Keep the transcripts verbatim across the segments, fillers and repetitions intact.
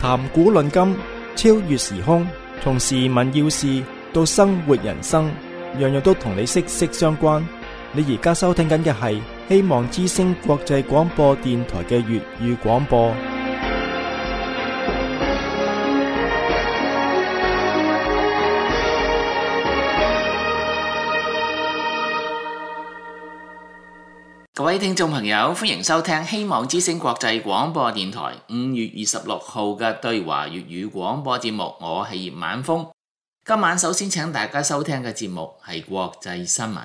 談古論今，超越時空，從時聞要事到生活人生，樣樣都同你息息相關。你而家收聽緊嘅係希望之聲國際廣播電台嘅粵語廣播。 各位聽眾朋友，歡迎收聽希望之聲國際廣播電台五月二十六號嘅對華粵語廣播節目，我係葉晚風。今晚首先請大家收聽嘅節目係國際新聞。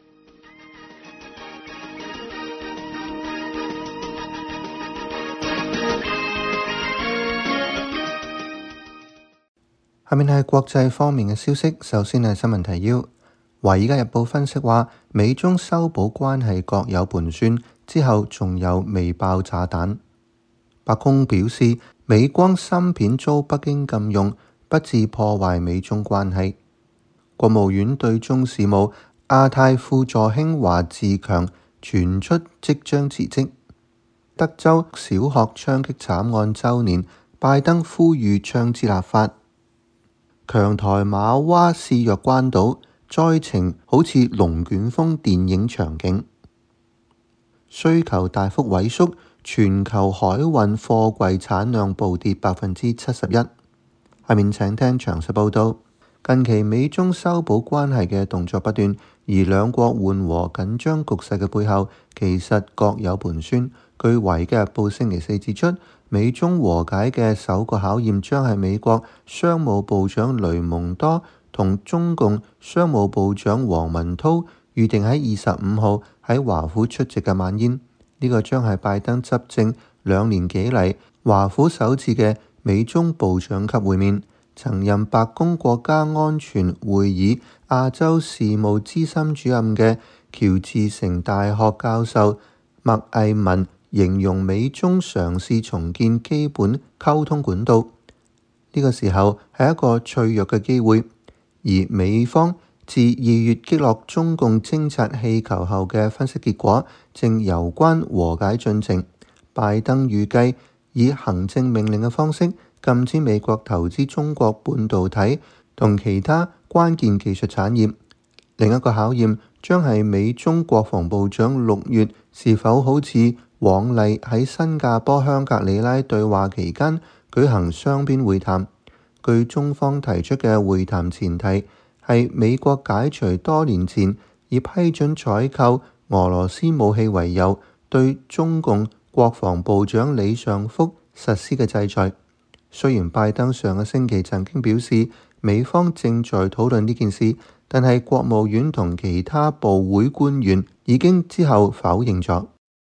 下面係國際方面嘅消息，首先係新聞提要。華爾街日報分析話，美中修補關係各有盤算，之後仲有未爆炸彈。白宮表示，美光芯片遭北京禁用，不致破壞美中關係。國務院對中事務亞太副助卿華志強傳出即將辭職。德州小學槍擊慘案週年，拜登呼籲槍支立法。強台馬娃肆虐關島，災情好似龍捲風電影場景。需求大幅萎縮，全球海運貨櫃產量暴跌百分之七十一。下面請聽詳細報道。近期美中修補關係嘅動作不斷，而兩國緩和緊張局勢嘅背後，其實各有盤算。據《華爾街日報》星期四指出，美中和解嘅首個考驗將係美國商務部長雷蒙多同中共商務部長王文濤預定喺二十五號喺華府出席嘅晚宴。呢個將係拜登執政兩年幾嚟華府首次嘅美中部長級會面。曾任白宮國家安全會議亞洲事務資深主任嘅喬治城大學教授麥毅文形容美中嘗試重建基本溝通管道，呢、這個時候係一個脆弱嘅機會。而美方自二月擊落中共偵察氣球後嘅分析結果，正攸關和解進程。拜登預計以行政命令嘅方式禁止美國投資中國半導體同其他關鍵技術產業。另一個考驗將係美中國防部長六月是否好似往例喺新加坡香格里拉對話期間舉行雙邊會談。據中方提出嘅會談前提係美國解除多年前以批准採購俄羅斯武器為由對中共國防部長李尚福實施嘅制裁。雖然拜登上個星期曾經表示美方正在討論呢件事，但係國務院同其他部會官員已經之後否認咗。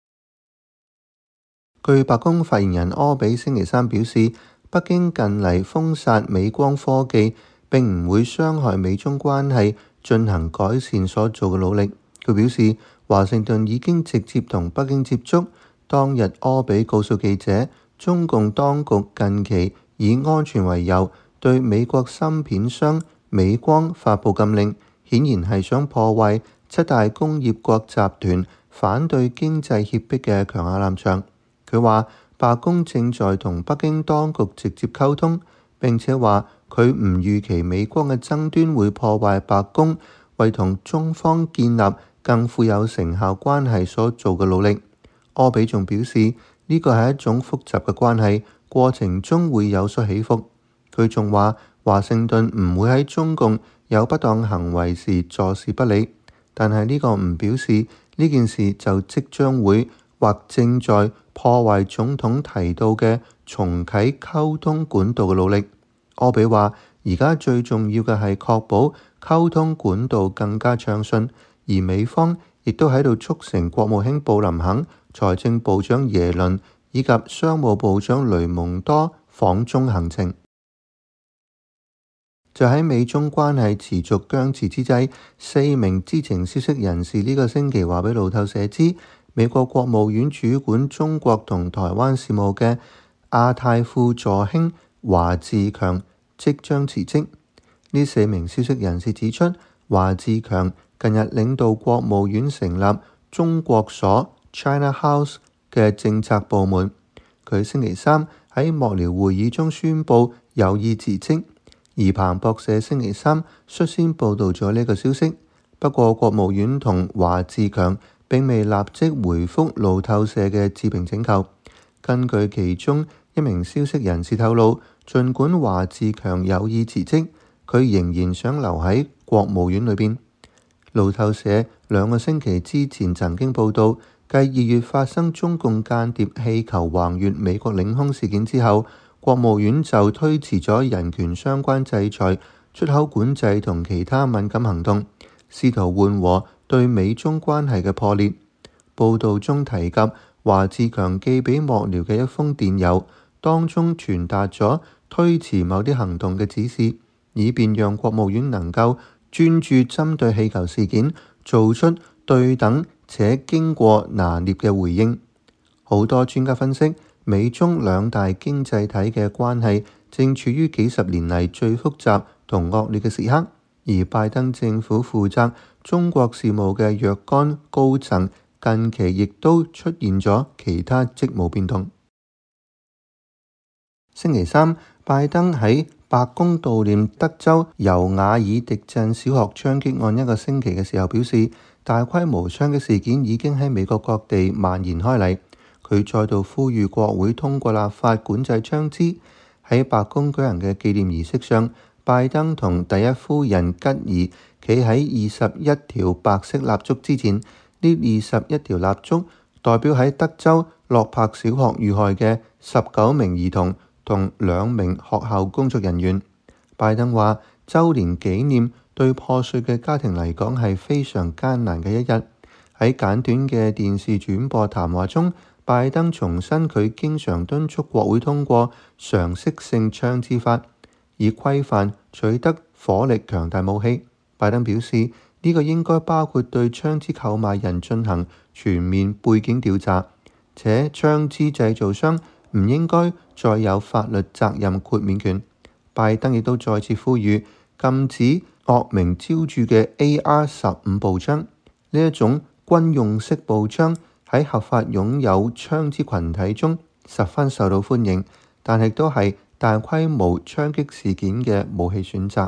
據白宮發言人柯比星期三表示，北京近嚟封殺美光科技並唔會傷害美中關係進行改善所做嘅努力。佢表示，華盛頓已經直接同北京接觸。當日柯比告訴記者，中共當局近期以安全為由對美國芯片商美光發布禁令，顯然係想破壞七大工業國集團反對經濟脅迫嘅強硬立場。佢話白宮正在同北京當局直接溝通，並且話佢唔預期美光嘅爭端會破壞白宮為同中方建立更富有成效關係所做嘅努力。柯比仲表示，呢個係一種複雜嘅關係，過程中會有所起伏。佢仲話華盛頓唔會喺中共有不當行為時坐視不理，但係呢個唔表示呢件事就即將會或正在破壞總統提到嘅重啟溝通管道嘅努力。柯比話，而家最重要嘅係確保溝通管道更加暢順，而美方亦都喺度促成國務卿布林肯、財政部長耶倫以及商務部長雷蒙多訪中行程。就喺美中關係持續僵持之際，四名知情消息人士呢個星期話俾路透社知，美國國務院主管中國同台灣事務嘅亞太副助卿華志強即將辭職。呢四名消息人士指出，華志強近日領導國務院成立中國所 China House 嘅政策部門。佢星期三喺幕僚會議中宣布有意辭職，而彭博社星期三率先報導咗呢個消息。不過國務院同華自強並未立即回覆路透社嘅置評請求。根據其中一名消息人士透露，儘管華自強有意辭職，佢仍然想留喺國務院裏邊。路透社兩個星期之前曾經報導，繼二月發生中共間諜氣球橫越美國領空事件之後，國務院就推遲咗人權相關制裁、出口管制同其他敏感行動，試圖緩和對美中關係嘅破裂。報導中提及華自強寄俾幕僚嘅一封電郵，當中傳達咗推遲某啲行動嘅指示，以便讓國務院能夠專注針對氣球事件做出對等且經過拿捏嘅回應。好多專家分析，美中兩大經濟體嘅關係正處於幾十年嚟最複雜同惡劣嘅時刻，而拜登政府負責中國事務嘅若干高層近期亦都出現咗其他職務變動。星期三，拜登喺白宮悼念德州尤瓦爾迪鎮小學槍擊案一個星期嘅時候表示，大規模槍擊事件已經喺美國各地蔓延開嚟。佢再度呼籲國會通過立法管制槍支。喺白宮舉行嘅紀念儀式上，拜登同第一夫人吉爾企喺二十一條白色蠟燭之前。呢二十一條蠟燭代表喺德州洛柏小學遇害嘅十九名兒童同兩名學校工作人員。拜登話，週年紀念對破碎嘅家庭嚟講係非常艱難嘅一日。喺簡短嘅電視轉播談話中，拜登重申佢經常敦促國會通過常識性槍支法，以規範取得火力強大武器。拜登表示，呢個應該包括對槍支購買人進行全面背景調查，且槍支製造商唔應該再有法律責任豁免權。拜登亦都再次呼籲禁止惡名昭著嘅 A R 十五步槍。呢一種軍用式步槍喺合法擁有槍支群體中十分受到歡迎，但亦都係大規模槍擊事件嘅武器選擇。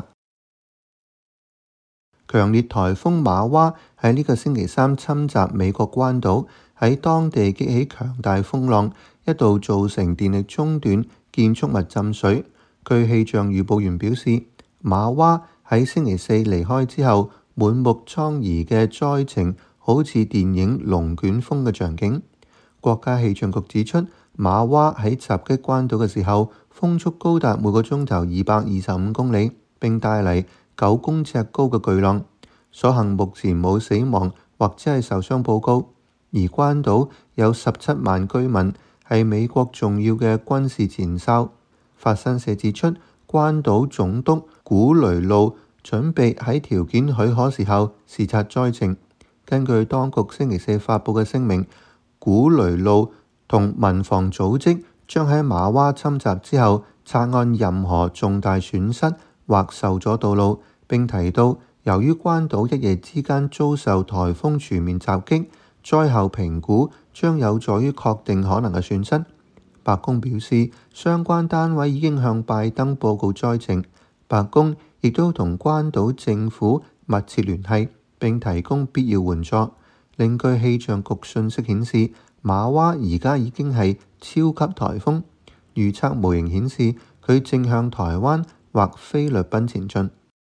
強烈颱風瑪娃喺呢個星期三侵襲美國關島，喺當地激起強大風浪，一度造成電力中斷、建築物浸水。據氣象預報員表示，瑪娃喺星期四離開之後，滿目瘡痍嘅災情好似電影《龍捲風》嘅場景。國家氣象局指出，瑪娃喺襲擊關島嘅時候，風速高達每個鐘頭二百二十五公里，並帶嚟九公尺高嘅巨浪。所幸目前冇死亡或者係受傷報告。而關島有十七萬居民，係美國重要嘅軍事前哨。法新社指出，關島總督古雷路準備喺條件許可時候視察災情。根據當局星期四發佈嘅聲明，古雷路同民防組織將喺瑪娃侵襲之後察按任何重大損失或受阻道路，並提到由於關島一夜之間遭受颱風全面襲擊，災後評估將有助於確定可能嘅損失。白宮表示，相關單位已經向拜登報告災情。白宮亦都同關島政府密切聯繫，並提供必要援助。另據氣象局信息顯示，瑪娃而家已經係超級颱風，預測模型顯示佢正向台灣或菲律賓前進。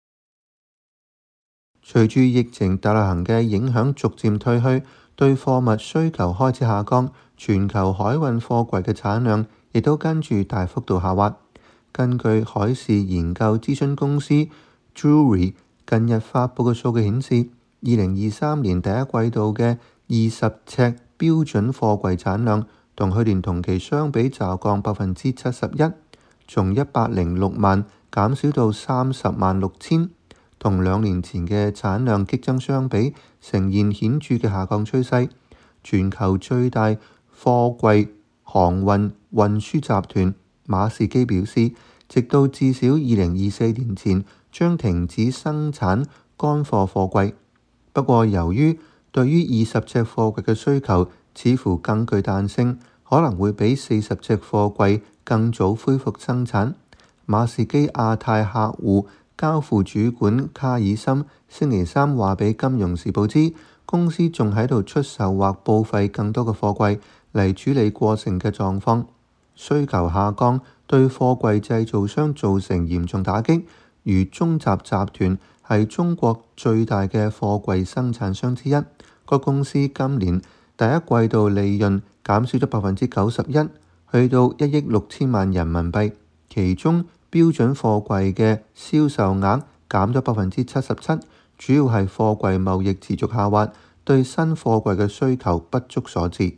隨住疫情大流行嘅影響逐漸退去，對貨物需求開始下降，全球海運貨櫃嘅產量亦都跟住大幅度下滑。根據海事研究諮詢公司 Drewry 近日發布嘅數據顯示，二零二三年第一季度嘅二十尺標準貨櫃產量同去年同期相比驟降百分之七十一，從一百零六萬減少到三十萬六千。同兩年前嘅產量激增相比，呈現顯著嘅下降趨勢。全球最大貨櫃航運運輸集團馬士基表示，直到至少二零二四年前將停止生產乾貨貨櫃。不過，由於對於二十尺貨櫃嘅需求似乎更具彈性，可能會比四十尺貨櫃更早恢復生產。馬士基亞太客戶交付主管卡爾森星期三話俾《金融時報》知，公司仲喺度出售或報廢更多嘅貨櫃嚟處理過剩嘅狀況。需求下降對貨櫃製造商造成嚴重打擊，如中集集團係中國最大嘅貨櫃生產商之一，個公司今年第一季度利潤減少咗百分之九十一，去到一億六千萬人民幣，其中標準貨櫃嘅銷售額減咗百分之七十七，主要係貨櫃貿易持續下滑，對新貨櫃嘅需求不足所致。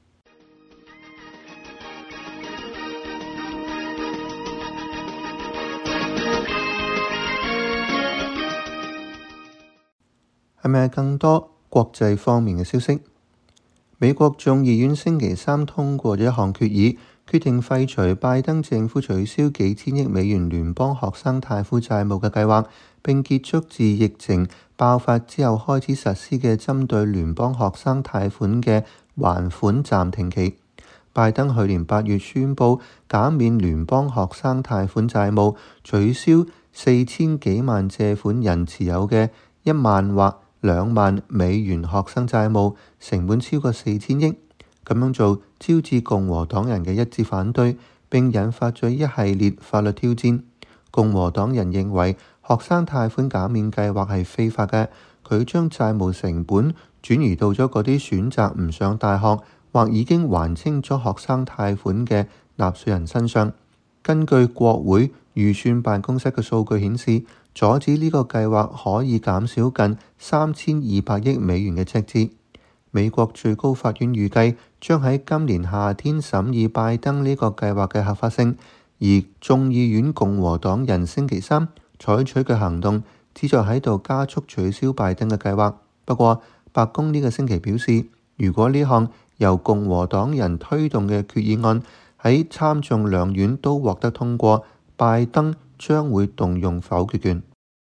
係咪更多國際方面嘅消息？美國眾議院星期三通過咗一項決議，決定廢除拜登政府取消幾千億美元聯邦學生貸款債務嘅計劃，並結束自疫情爆發之後開始實施嘅針對聯邦學生貸款嘅還款暫停期。拜登去年八月宣布減免聯邦學生貸款債務，取消四千幾萬借款人持有嘅一萬或兩萬美元學生債務，成本超過四千億。咁樣做招致共和黨人嘅一致反對，並引發咗一系列法律挑戰。共和黨人認為學生貸款減免計劃係非法嘅，佢將債務成本轉移到咗嗰啲選擇唔上大學或已經還清咗學生貸款嘅納稅人身上。根據國會預算辦公室嘅數據顯示，阻止呢個計劃可以減少近三千二百億美元嘅赤字。美國最高法院預計將喺今年夏天審議拜登呢個計劃嘅合法性，而眾議院共和黨人星期三採取嘅行動旨在喺度加速取消拜登嘅計劃。不過，白宮呢個星期表示，如果呢項由共和黨人推動嘅決議案喺參眾兩院都獲得通過，拜登將會動用否決權。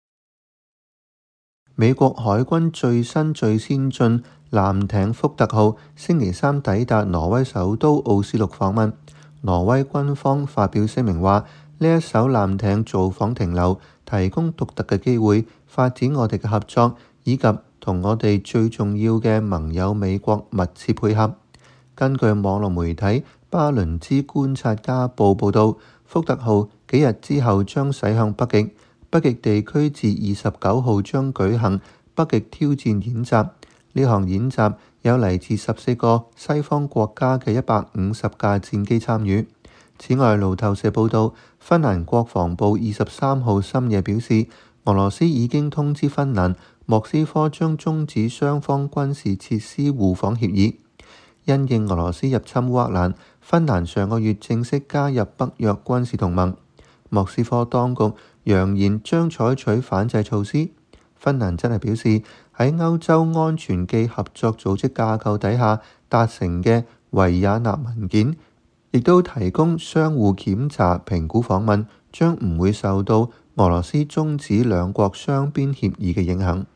美國海軍最新最先進艦艇福特號星期三抵達挪威首都奧斯陸訪問。挪威軍方發表聲明話，呢一艘艦艇造訪停留，提供獨特嘅機會發展我哋嘅合作，以及同我哋最重要嘅盟友美國密切配合。根據網絡媒體巴倫支觀察家報報道，福特號幾日之後將駛向北極，北極地區自二十九號將舉行北極挑戰演習。呢項演習有嚟自十四個西方國家嘅一百五十架戰機參與。此外，路透社報道，芬蘭國防部二十三號深夜表示，俄羅斯已經通知芬蘭，莫斯科將終止雙方軍事設施互訪協議。因應俄羅斯入侵烏克蘭，芬蘭上個月正式加入北約軍事同盟。莫斯科當局揚言將採取反制措施。芬蘭真係表示，喺歐洲安全暨合作組織架構底下達成嘅維也納文件，亦都提供相互檢查評估訪問，將唔會受到俄羅斯終止兩國雙邊協議嘅影響。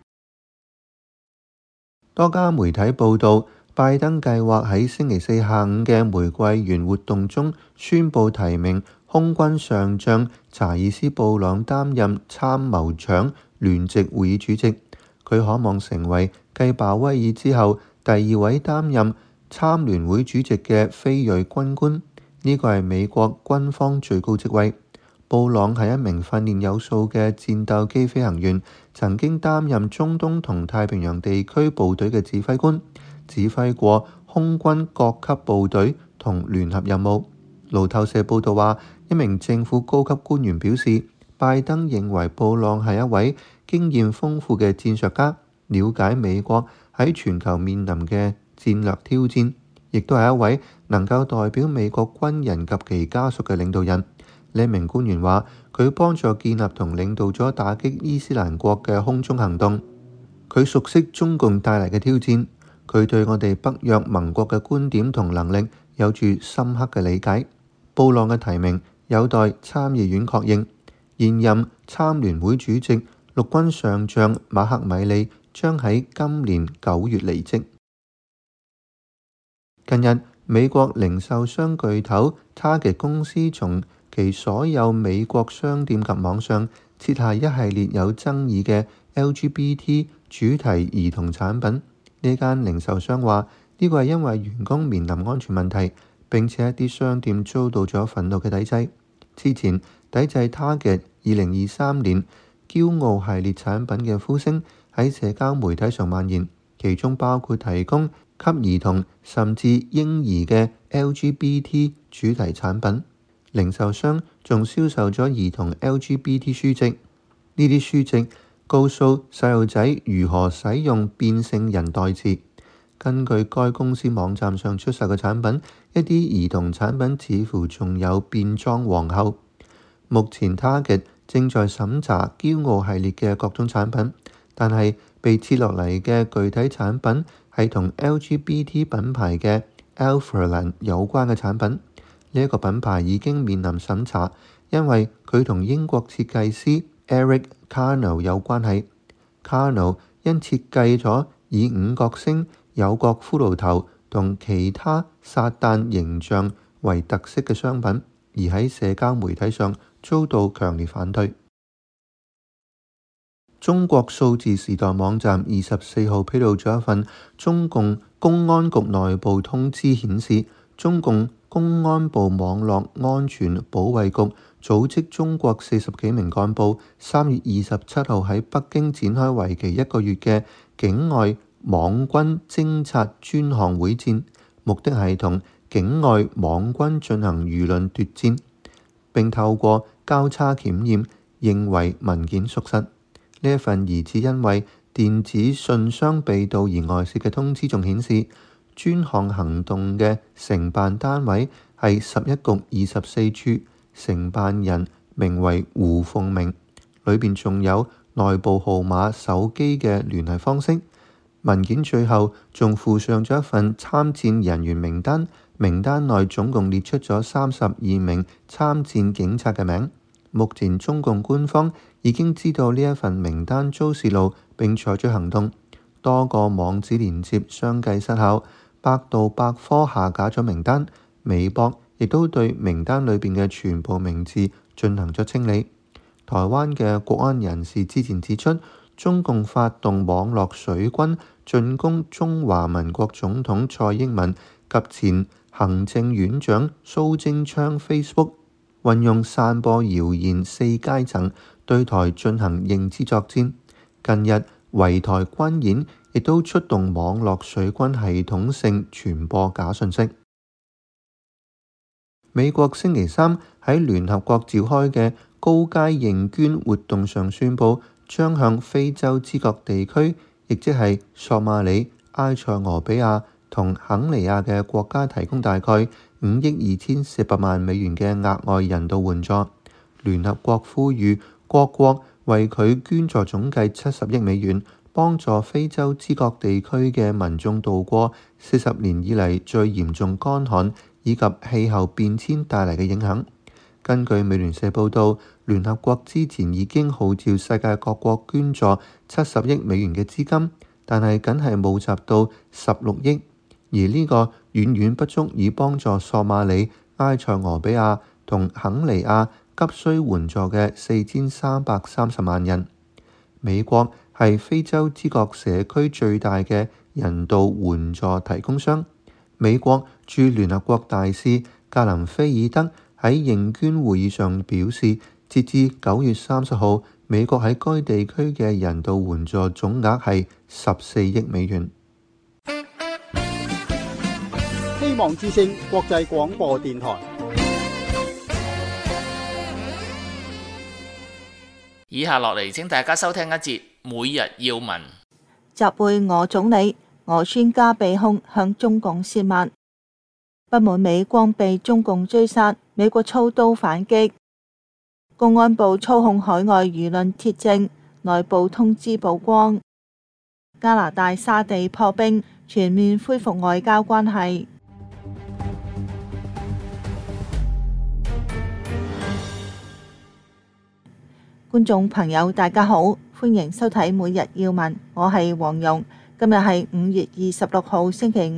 多家媒體報道，拜登計劃喺星期四下午嘅玫瑰園活動中宣布提名空軍上將查爾斯·布朗擔任參謀長聯席會議主席。佢可望成為繼鮑威爾之後第二位擔任參聯會主席嘅非裔軍官。呢個係美國軍方最高職位。布朗係一名訓練有素嘅戰鬥機飛行員，曾經擔任中東同太平洋地區部隊嘅指揮官，指揮過空軍各級部隊同聯合任務。路透社報道話，一名政府高級官員表示，拜登認為布朗係一位經驗豐富嘅戰術家，了解美國喺全球面臨嘅戰略挑戰，亦都係一位能夠代表美國軍人及其家屬嘅領導人。呢名官員話，佢幫助建立同領導咗打擊伊斯蘭國嘅空中行動。佢熟悉中共帶嚟嘅挑戰，佢對我哋北約盟國嘅觀點同能力有住深刻嘅理解。布朗嘅提名有待參議院確認。現任參聯會主席陸軍上將馬克米利將喺今年九月離職。近日， 美國零售商巨頭 Target 公司從其所有美國商店及網上設下一系列有爭議嘅 L G B T 主題兒童產品。呢間零售商話，呢個係因為員工面臨安全問題，並且一啲商店遭到咗憤怒嘅抵制。之前抵制 Target 二零二三年驕傲系列產品嘅呼聲喺社交媒體上蔓延，其中包括提供給兒童甚至嬰兒嘅 L G B T 主題產品。零售商仲銷售咗兒童 L G B T 書籍，呢啲書籍告訴細路仔如何使用變性人代詞。根據該公司網站上出售嘅產品，一啲兒童產品似乎仲有變裝皇后。目前 Target 正在審查驕傲系列嘅各種產品，但係被切落嚟嘅具體產品係同 L G B T 品牌嘅 Elfland 有關嘅產品。呢一個品牌已經面臨審查，因為佢同英國設計師 Eric Carnell 有關係。Carnell 因設計咗以五角星、有角骷髏頭同其他撒旦形象為特色嘅商品，而喺社交媒體上遭到強烈反對。中國數字時代網站二十四號披露咗一份中共公安局內部通知，顯示中共公安部網絡安全保衛局組織中國四十幾名幹部，三月二十七號喺北京展開為期一個月嘅境外網軍偵察專項會戰，目的係同境外網軍進行輿論奪戰，並透過交叉檢驗認為文件屬實。呢一份疑似因為電子信箱被盜而外泄嘅通知仲顯示，專項行動嘅承辦單位係十一局二十四處，承辦人名為胡鳳明，裏邊仲有內部號碼、手機嘅聯繫方式。文件最後仲附上咗一份參戰人員名單，名單內總共列出咗三十二名參戰警察嘅名。目前中共官方已經知道呢一份名單遭泄露，並採取行動，多個網址連接相繼失效。百度百科下架咗名單，微博亦都對名單裏邊嘅全部名字進行咗清理。台灣嘅國安人士之前指出，中共發動網絡水軍進攻中華民國總統蔡英文及前行政院長蘇貞昌 Facebook， 運用散播謠言四階層對台進行認知作戰。近日圍台軍演亦都出動網絡水軍系統性傳播假訊息。美國星期三喺聯合國召開嘅高階認捐活動上宣布，將向非洲之角地區，亦即係索馬里、埃塞俄比亞同肯尼亞嘅國家提供大概五億二千四百萬美元嘅額外人道援助。聯合國呼籲各國為佢捐助總計七十億美元，幫助非洲之角地區嘅民眾度過四十年以嚟最嚴重乾旱以及氣候變遷帶嚟嘅影響。根據美聯社報導，聯合國之前已經號召世界各國捐助七十億美元嘅資金，但係僅係募集到十六億，而呢個遠遠不足以幫助索馬里、埃塞俄比亞同肯尼亞急需援助嘅四千三百三十萬人。美國係非洲之角社區最大嘅人道援助提供商。美國駐聯合國大使格林菲爾德喺認捐會議上表示，截至九月三十號，美國喺該地區嘅人道援助總額係十四億美元。 希望之聲國際廣播電台。 以下落嚟，請大家收聽一節每日要聞。 集會俄總理，俄專家被控向中共泄密，不滿美光被中共追殺，美國操刀反擊。公安部操控海外輿論鐵證，內部通知曝光。加拿大沙地破冰，全面恢復外交關係。觀眾朋友大家好，歡迎收睇每日要聞，我係黃蓉。今日係五月二十六號星期五，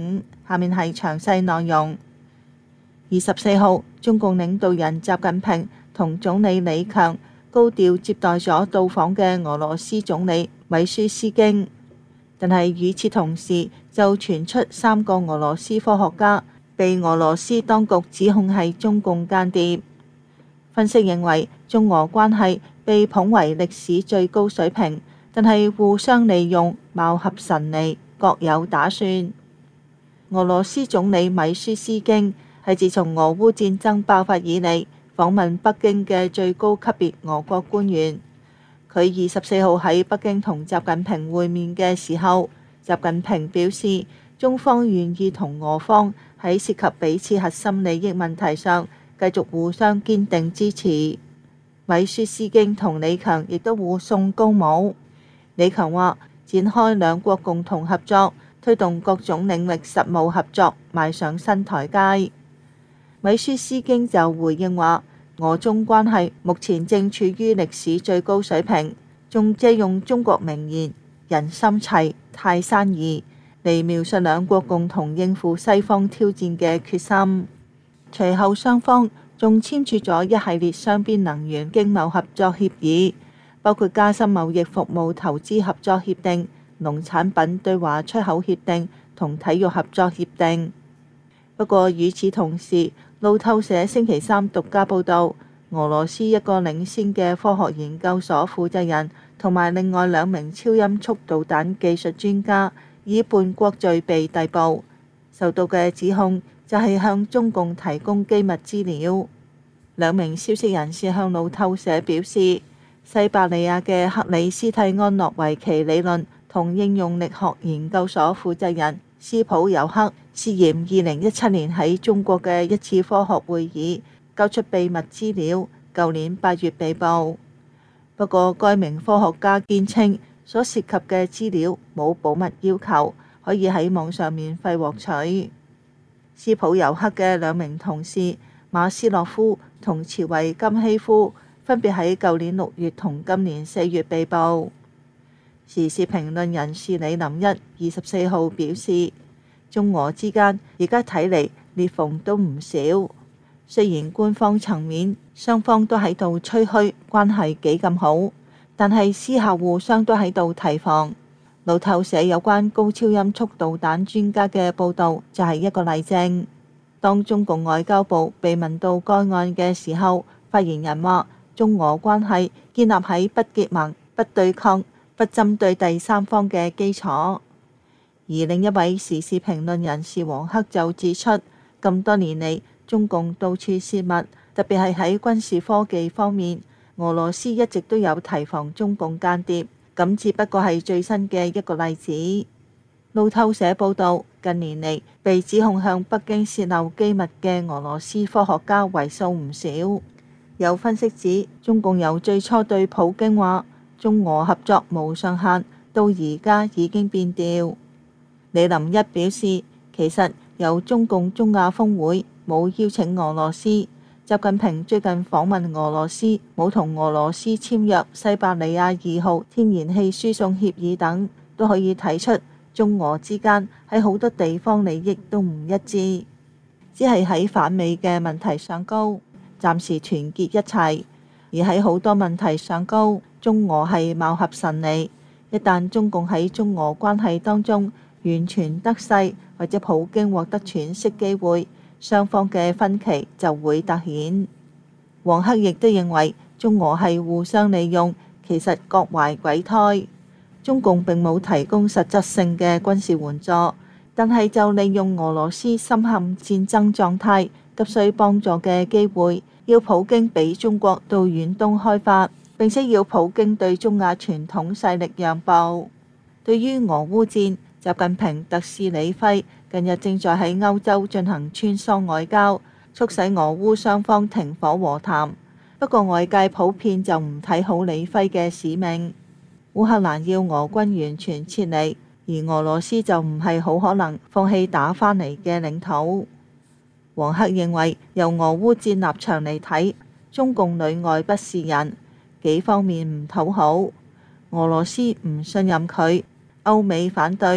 下面係詳細內容。二十四號，中共領導人習近平同總理李強高調接待咗到訪嘅俄羅斯總理米舒斯京，但係與此同時就傳出三個俄羅斯科學家被俄羅斯當局指控係中共間諜。分析認為，中俄關係被捧為歷史最高水平，但係互相利用，貌合神離，各有打算。俄羅斯總理米舒斯京係自從俄烏戰爭爆發以嚟訪問北京嘅最高級別俄國官員。佢二十四號喺北京同習近平會面嘅時候，習近平表示中方願意同俄方喺涉及彼此核心利益問題上繼續互相堅定支持。米舒斯京同李強亦都互送高帽。李強話展開兩國共同合作，推動各種領域實務合作邁上新台階。米舒斯京就回應話，俄中關係目前正處於歷史最高水平，仲借用中國名言人心齊泰山移嚟描述兩國共同應付西方挑戰嘅決心。隨後雙方仲簽署咗一系列雙邊能源經貿合作協議，包括加深貿易服務投資合作協定、農產品對華出口協定同體育合作協定。不過與此同時，路透社星期三獨家報導，俄羅斯一個領先嘅科學研究所負責人同埋另外兩名超音速導彈技術專家以叛國罪被逮捕，受到嘅指控就係向中共提供機密資料。兩名消息人士向路透社表示，西伯利亞嘅克里斯蒂安諾維奇理論同應用力學研究所負責人斯普尤克涉嫌二零一七年喺中國嘅一次科學會議交出秘密資料，舊年八月被捕。不過該名科學家堅稱所涉及嘅資料冇保密要求，可以喺網上免費獲取。斯普尤克嘅兩名同事馬斯洛夫同茨維金希夫分別喺舊年六月同今年四月被捕。時事評論人士李林一二十四號表示，中俄之間而家睇嚟裂縫都唔少，雖然官方層面雙方都喺度吹噓關係幾咁好，但係私下互相都喺度提防。路透社有關高超音速導彈專家嘅報導就係一個例證。當中共外交部被問到該案嘅時候，發言人話中俄關係建立喺不結盟、不對抗、不針對第三方嘅基礎。而另一位時事評論人士黃克就指出，咁多年嚟中共到處泄密，特別係喺軍事科技方面，俄羅斯一直都有提防中共間諜。咁只不過係最新嘅一個例子。路透社報導，近年嚟被指控向北京泄漏機密嘅俄羅斯科學家為數唔少。有分析指，中共由最初對普京話中俄合作無上限，到而家已經變調。李林一表示，其實由中共中亞峰會冇邀請俄羅斯。習近平最近訪問俄羅斯，冇同俄羅斯簽約西伯利亞二號天然氣輸送協議等，都可以睇出中俄之間喺好多地方利益都唔一致，只係喺反美嘅問題上高，暫時團結一齊；而喺好多問題上高，中俄係貌合神離。一旦中共喺中俄關係當中完全得勢，或者普京獲得喘息機會，雙方嘅分歧就會突顯。黃克亦都認為中俄係互相利用，其實各懷鬼胎。中共並冇提供實質性嘅軍事援助，但係就利用俄羅斯深陷戰爭狀態、急需幫助嘅機會，要普京俾中國到遠東開發，並且要普京對中亞傳統勢力讓步。對於俄烏戰，習近平特使李輝近日正在喺歐洲進行穿梭外交，促使俄烏雙方停火和談。不過外界普遍就唔睇好李輝嘅使命。烏克蘭要俄軍完全撤離，而俄羅斯就唔係好可能放棄打返嚟嘅領土。黃克認為，由俄烏戰立場嚟睇，中共裏外不是人，幾方面唔討好。俄羅斯唔信任佢，歐美反對，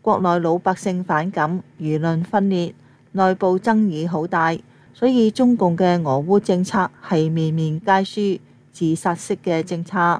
國內老百姓反感，輿論分裂，內部爭議好大，所以中共嘅俄烏政策係面面皆輸，自殺式嘅政策。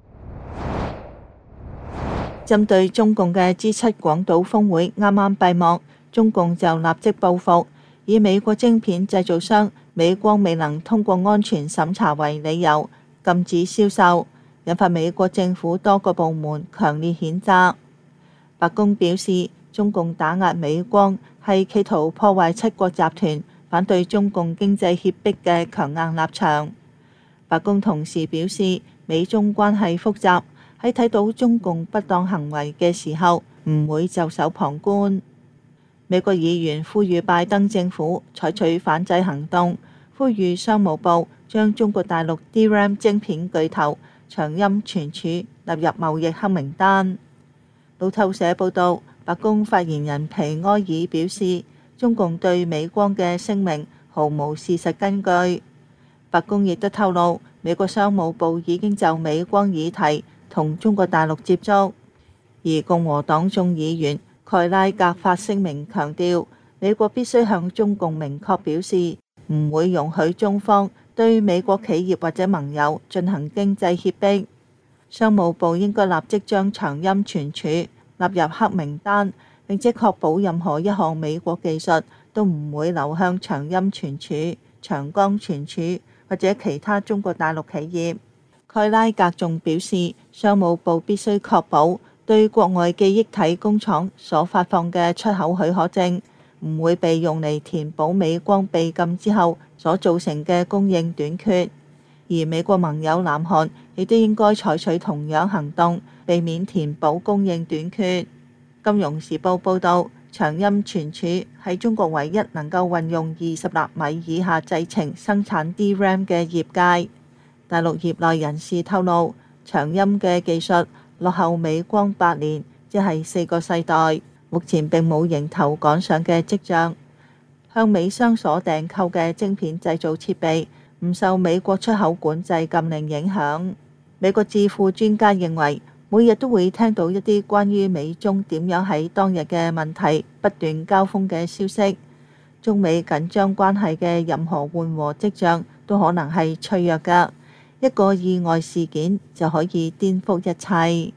針對中共嘅 G 七廣島峰會啱啱閉幕，中共就立即報復，以美國晶片製造商美光未能通過安全審查為理由，禁止銷售，引發美國政府多個部門強烈譴責。白宮表示，中共打壓美光係企圖破壞七國集團反對中共經濟脅迫嘅強硬立場。白宮同時表示，美中關係複雜，喺睇到中共不當行為嘅時候，唔會袖手旁觀。美國議員呼籲拜登政府採取反制行動，呼籲商務部將中國大陸 D RAM 晶片巨頭長鑫存儲納入貿易黑名單。路透社報導，白宮發言人皮埃爾表示，中共對美光嘅聲明毫無事實根據。白宮亦都透露，美國商務部已經就美光議題同中國大陸接觸，而共和黨眾議員蓋拉格發聲明強調，美國必須向中共明確表示，唔會容許中方對美國企業或者盟友進行經濟脅迫。商務部應該立即將長鑫存儲納入黑名單，並且確保任何一項美國技術都唔會流向長鑫存儲、長江存儲或者其他中國大陸企業。蓋拉格仲表示，商務部必須確保對國外記憶體工廠所發放嘅出口許可證唔會被用嚟填補美光被禁之後所造成嘅供應短缺，而美國盟友南韓亦都應該採取同樣行動，避免填補供應短缺。金融時報報導，長鑫存儲係中國唯一能夠運用二十納米以下製程生產 D RAM 嘅業界。大陸業內人士透露，長鑫嘅技術落後美光八年，即係四個世代，目前並冇迎頭趕上嘅跡象。向美商所訂購嘅晶片製造設備唔受美國出口管制禁令影響。美國智庫專家認為，每日都會聽到一啲關於美中點樣喺當日嘅問題不斷交鋒嘅消息。中美緊張關係嘅任何緩和跡象都可能係脆弱㗎。一個意外事件就可以顛覆一切。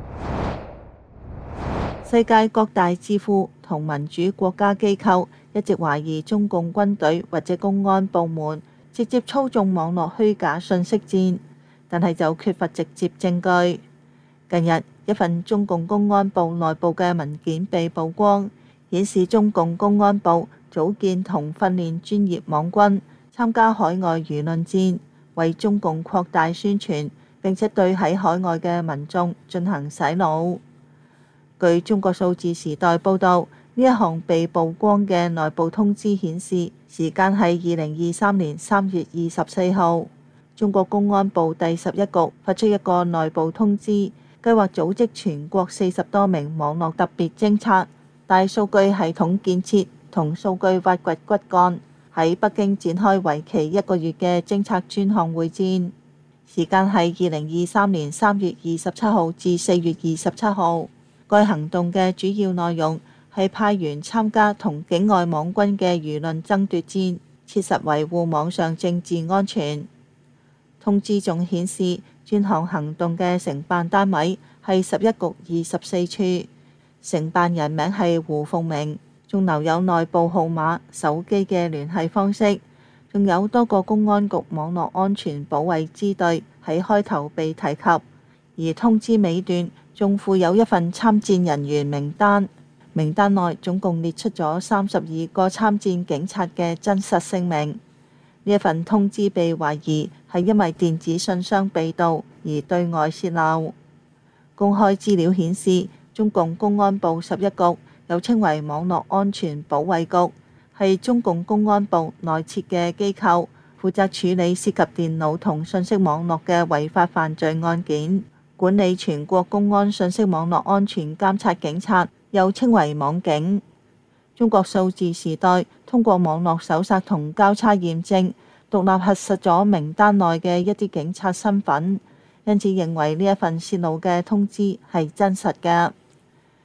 世界各大智庫同民主國家機構一直懷疑中共軍隊或者公安部門直接操縱網絡虛假信息戰，但係就缺乏直接證據。近日，一份中共公安部內部嘅文件被曝光，顯示中共公安部組建同訓練專業網軍，參加海外輿論戰，為中共擴大宣傳，並且對喺海外嘅民眾進行洗腦。據中國數字時代報導，呢一項被曝光嘅內部通知顯示，時間係二零二三年三月二十四號。中國公安部第十一局發出一個內部通知，計劃組織全國四十多名網絡特別偵察、大數據系統建設同數據挖掘骨幹，喺北京展開為期一個月嘅偵察專項會戰，時間係二零二三年三月二十七號至四月二十七號。該行動嘅主要內容係派員參加同境外網軍嘅輿論爭奪戰，切實維護網上政治安全。通知仲顯示，專項行動嘅承辦單位係十一局二十四處，承辦人名係胡鳳明，仲留有內部號碼、手機嘅聯繫方式，仲有多個公安局網絡安全保衛支隊喺開頭被提及，而通知尾段仲附有一份參戰人員名單，名單內總共列出咗三十二個參戰警察嘅真實姓名。呢一份通知被懷疑係因為電子信箱被盜而對外泄漏。公開資料顯示，中共公安部十一局又稱為網絡安全保衛局，係中共公安部內設嘅機構，負責處理涉及電腦同信息網絡嘅違法犯罪案件，管理全國公安信息網絡安全監察警察，又稱為網警。中國數字時代通過網絡搜索同交叉驗證，獨立核實咗名單內嘅一啲警察身份，因此認為呢一份泄露嘅通知係真實嘅。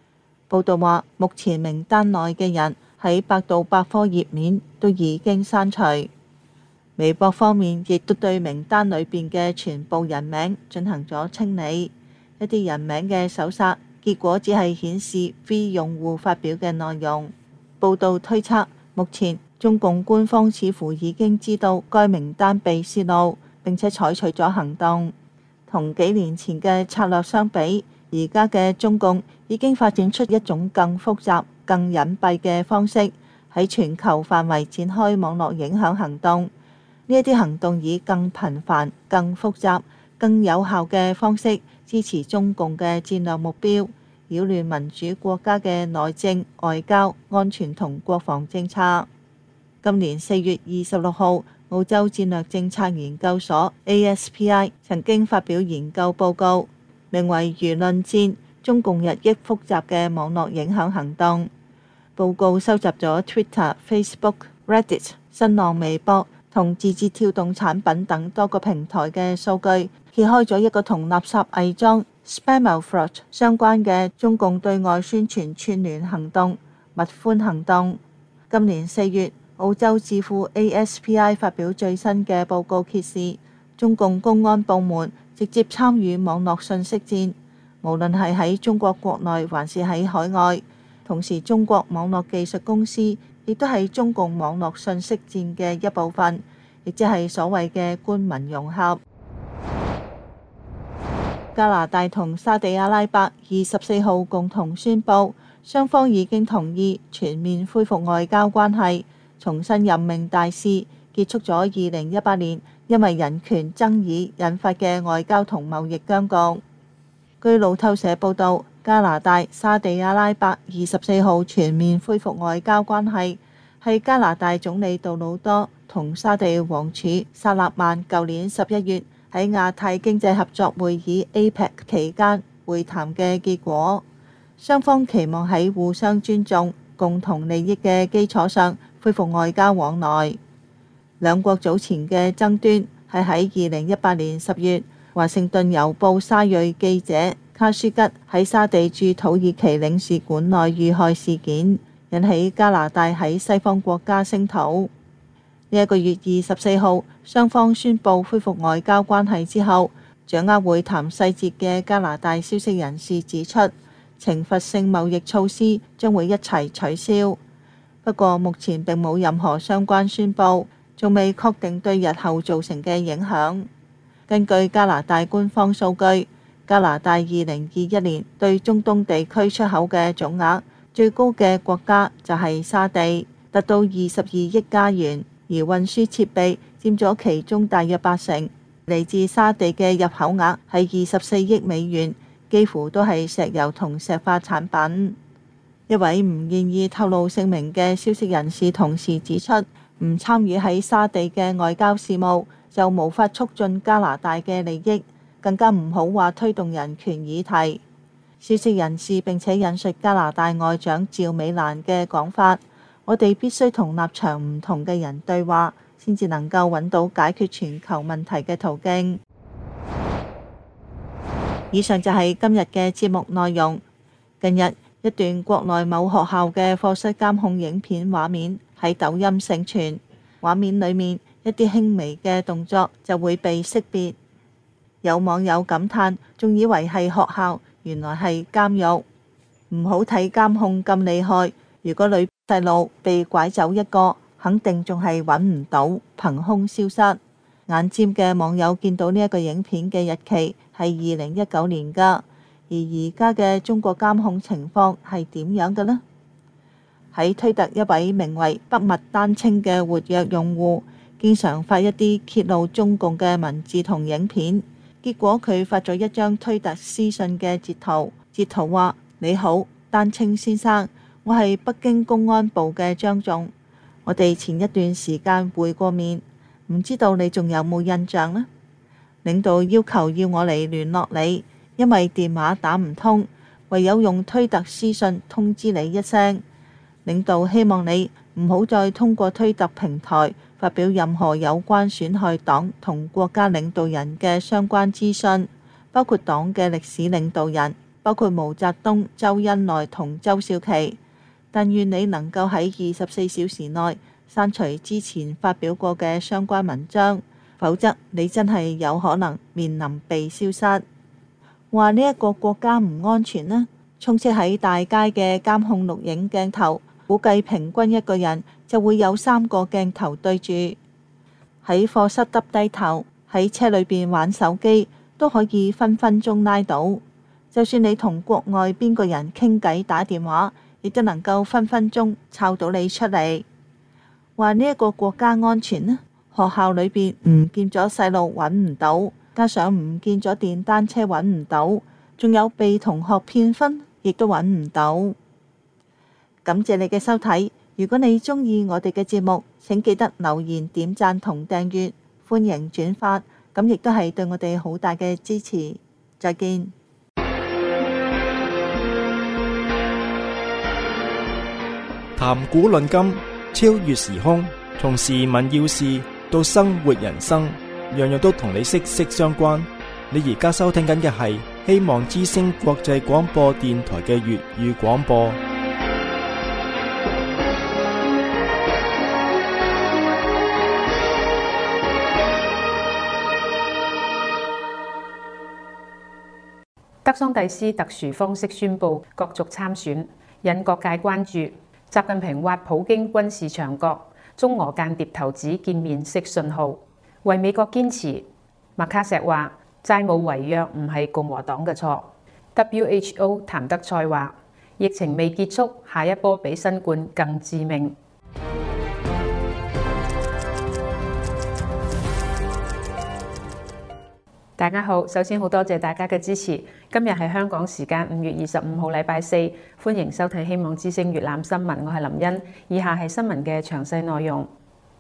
報道話，目前名單內嘅人喺百度百科頁面都已經刪除。微博方面亦都對名單裏邊嘅全部人名進行咗清理，一啲人名嘅搜索結果只係顯示非用戶發表嘅內容。報道推測，目前中共官方似乎已經知道該名單被泄露，並且採取咗行動。同幾年前嘅策略相比，而家嘅中共已經發展出一種更複雜、更隱蔽嘅方式，喺全球範圍展開網絡影響行動。呢一啲行動以更頻繁、更複雜、更有效嘅方式支持中共嘅戰略目標，擾亂民主國家嘅內政、外交、安全同國防政策。今年四月二十六號，澳洲戰略政策研究所 A S P I 曾經發表研究報告，名為《輿論戰：中共日益複雜嘅網絡影響行動》。報告收集咗 Twitter、Facebook、Reddit、新浪微博同字節跳動產品等多個平台嘅數據，揭開咗一個同垃圾偽裝 Spamalfraud 相關嘅中共對外宣傳串聯行動物寬行動。今年四月，澳洲智庫 A S P I 發表最新嘅報告，揭示中共公安部門直接參與網絡信息戰，無論係喺中國國內還是喺海外。同時，中國網絡技術公司亦都係中共網絡信息戰嘅一部分，亦即係所謂嘅官民融合。加拿大同沙地阿拉伯二十四號共同宣布，雙方已經同意全面恢復外交關係，重新任命大使，結束咗二零一八年因為人權爭議引發嘅外交同貿易僵局。據路透社報導，加拿大、沙地阿拉伯二十四號全面恢復外交關係，係加拿大總理杜魯多同沙地王儲薩勒曼舊年十一月喺亞太經濟合作會議 A P E C 期間會談嘅結果。雙方期望喺互相尊重、共同利益嘅基礎上恢復外交往來。兩國早前嘅爭端係喺二零一八年十月，華盛頓郵報沙裔記者卡舒吉喺沙地駐土耳其領事館內遇害事件，引起加拿大喺西方國家聲討。呢一個月二十四號，雙方宣布恢復外交關係之後，掌握會談細節嘅加拿大消息人士指出，懲罰性貿易措施將會一齊取消。不過目前並冇任何相關宣佈，仲未確定對日後造成嘅影響。根據加拿大官方數據，加拿大二零二一年對中東地區出口嘅總額最高嘅國家就係沙地，達到二十二億加元，而運輸設備佔咗其中大約八成。嚟自沙地嘅入口額係二十四億美元，幾乎都係石油同石化產品。一位唔願意透露姓名嘅消息人士同時指出，唔參與喺沙地嘅外交事務就無法促進加拿大嘅利益，更加唔好話推動人權議題。消息人士並且引述加拿大外長趙美蘭嘅講法：我哋必須同立場唔同嘅人對話，先至能夠揾到解決全球問題嘅途徑。以上就係今日嘅節目內容。近日一段國內某學校嘅課室監控影片畫面喺抖音盛傳，畫面裡面一啲輕微嘅動作就會被識別。有網友感嘆，仲以為係學校，原來係監獄。唔好睇監控咁厲害，如果女細路被拐走一個，肯定仲係揾唔到，憑空消失。眼尖嘅網友見到呢一個影片嘅日期係二零一九年㗎，而而家嘅中國監控情況係點樣嘅呢？喺推特，一位名為不密丹青嘅活躍用戶，經常發一啲揭露中共嘅文字同影片。結果佢發咗一張推特私信嘅截圖，截圖話：你好，丹青先生，我係北京公安部嘅張總，我哋前一段時間會過面，唔知道你仲有冇印象呢？領導要求要我嚟聯絡你，因為電話打唔通，唯有用推特私信通知你一聲。領導希望你唔好再通過推特平台發表任何有關損害黨同國家領導人嘅相關資訊，包括黨嘅歷史領導人、 包括毛澤東、周恩來同周少琪。但願你能夠喺二十四小時內刪除之前發表過嘅相關文章，否則你真係有可能面臨被消失。話呢一個國家唔安全呢？充斥喺大街嘅監控錄影鏡頭，估計平均一個人就會有三個鏡頭對住。喺課室耷低頭，喺車裏邊玩手機，都可以分分鐘拉到。就算你同國外邊個人傾偈打電話，亦都能夠分分鐘抄到你出嚟。話呢一個國家安全呢？學校裏邊唔見咗細路揾唔到，加上唔見咗電單車揾唔到，仲有被同學騙婚，亦都揾唔到。感謝你嘅收睇，如果你鍾意我哋嘅節目，請記得留言、點讚同訂閱，歡迎轉發，咁亦都係對我哋好大嘅支持。再見。 談古論今，超越時空，從時聞要事到生活人生，樣樣都同你息息相關。你而家收聽緊嘅係希望之聲國際廣播電台嘅粵語廣播。 德桑蒂斯特殊方式宣布角逐參選，引各界關注。習近平挖普京軍事牆角，中俄間諜頭子見面息信號，為美國堅持。麥卡錫話債務違約唔係共和黨嘅錯。W H O 譚德塞話疫情未結束，下一波比新冠更致命。大家好，首先好多謝大家嘅支持。今日係香港時間五月二十五號禮拜四，歡迎收睇希望之聲粵覽新聞，我係林茵。以下係新聞嘅詳細內容。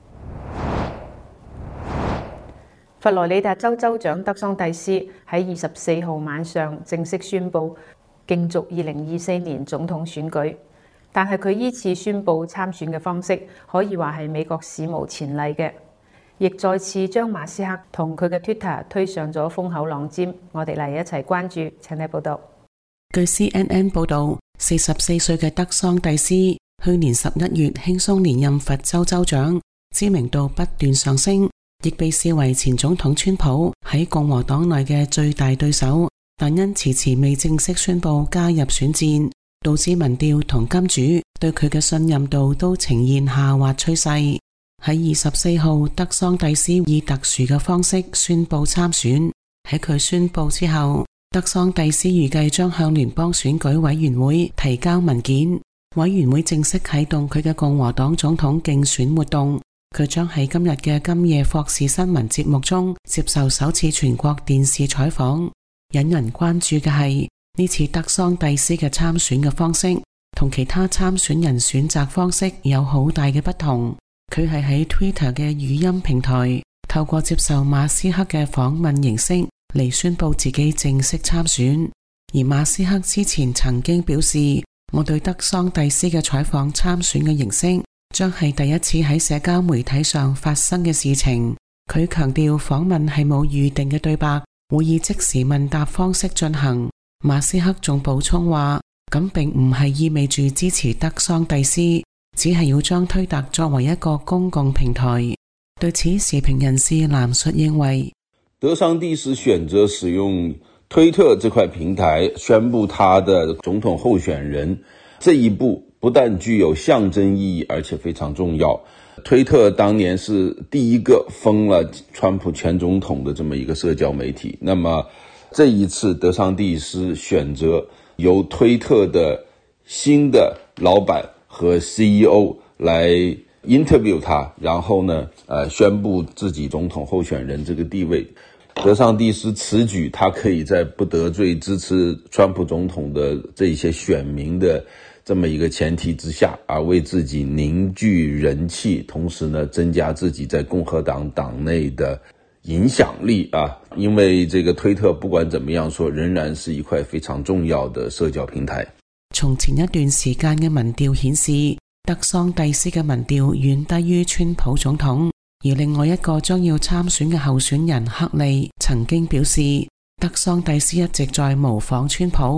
佛羅里達州州長德桑蒂斯喺二十四號晚上正式宣布競逐二零二四年總統選舉，但係佢依次宣布參選嘅方式可以話係美國史無前例嘅。亦再次將馬斯克同佢嘅 Twitter 推上咗風口浪尖，我哋嚟一齊關注。請睇報道。 據 C N N 報道，四十四歲嘅德桑蒂斯去年十一月輕鬆連任佛州州長，知名度不斷上升，亦被視為前總統川普喺共和黨內嘅最大對手，但因遲遲未正式宣布加入選戰，導致民調同金主對佢嘅信任度都呈現下滑趨勢。喺二十四號，德桑蒂斯以特殊嘅方式宣布參選。喺佢宣布之後，德桑蒂斯預計將向聯邦選舉委員會提交文件，委員會正式啟動佢嘅共和黨總統競選活動。佢將喺今日嘅今夜霍士新聞節目中接受首次全國電視採訪。引人關注嘅係呢次德桑蒂斯嘅參選嘅方式同其他參選人選擇方式有好大嘅不同。佢係喺 Twitter 嘅語音平台，透過接受馬斯克嘅訪問形式嚟宣布自己正式參選。而馬斯克之前曾經表示，我對德桑蒂斯嘅採訪參選嘅形式將係第一次喺社交媒體上發生嘅事情。佢強調訪問係冇預定嘅對白，會以即時問答方式進行。馬斯克仲補充話，咁並唔係意味住支持德桑蒂斯，只係要將推特作為一個公共平台。對此，時評人士藍述認為， 德桑蒂斯選擇使用推特這塊平台宣布他的總統候選人，這一步不但具有象徵意義，而且非常重要。推特當年是第一個封了川普前總統的這麼一個社交媒體，那麼這一次德桑蒂斯選擇由推特的新的老闆和 C E O 來 interview 他，然後呢，呃，宣布自己總統候選人這個地位。德桑蒂斯此舉，他可以在不得罪支持川普總統的這些選民的這麼一個前提之下，而為自己凝聚人氣，同時呢，增加自己在共和黨黨內的影響力啊。因為這個推特不管怎麼樣說，仍然是一塊非常重要的社交平台。 從前一段時間嘅民調顯示，德桑蒂斯嘅民調遠低於川普總統，而另外一個將要參選嘅候選人克利曾經表示，德桑蒂斯一直在模仿川普，